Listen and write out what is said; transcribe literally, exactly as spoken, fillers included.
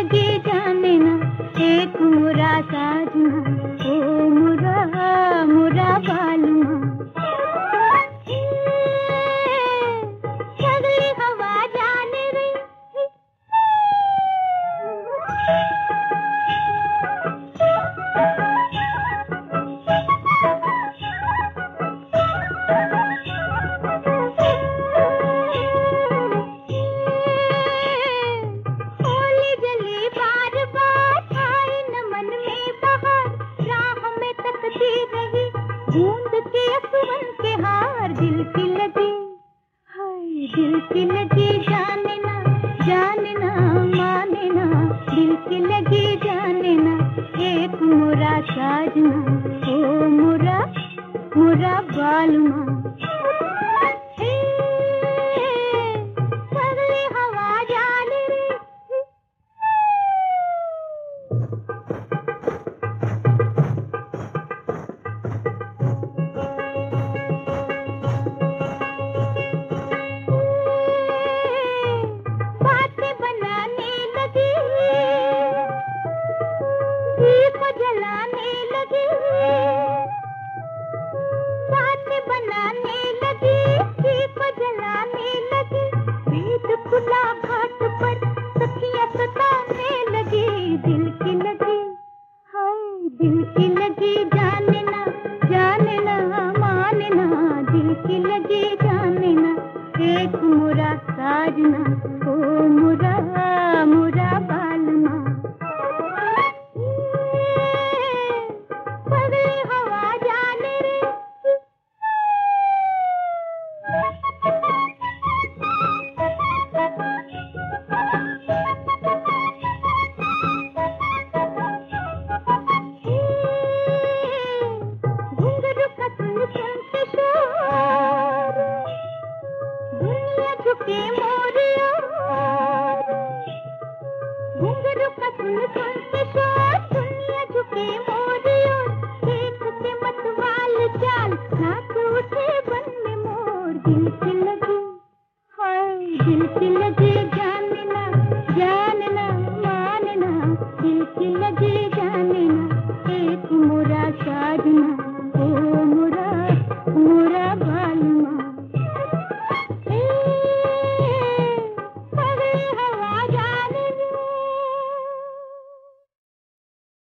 लगी जाने ना, एक मुरा साजना, ओ मुरा मुरा बालमा। सगली हवा जाने रही, होली जली बार बार, आई न मन में बहार, राह में तकती रही बूंद के असुवन के हार। दिल की लगी, हाय दिल की लगी जाने ना, जाने ना माने ना, दिल की लगी जाने ना, एक मुरा साजना, ओ मुरा मुरा बालमा। हे, सगली हवा जाने रे, बातें बनाने लगी, दीप जलाने लगी, बातें बनाने लगी, दीप जलाने लगी, भेद खुला घाट पर सखियां सताने लगी। दिल की लगी, हाय दिल की लगी जाने ना, जाने ना माने ना, दिल की लगी जाने ना, एक मुरा साजना, ओ मुरा मुरा बालमा। सगली हवा जाने रे, घुंघरू का सुन सुन के शोर, दुनिया झुके मोर ओर। घुंघरू का सुन सुन के शोर, दुनिया झुके मोर ओर। देख के मतवाल चाल, नाच उठे बन में मोर। दिल की लगी, हाय दिल की लगी जाने ना, जाने ना माने ना, दिल की लगी जाने ना, एक मुरा साजना।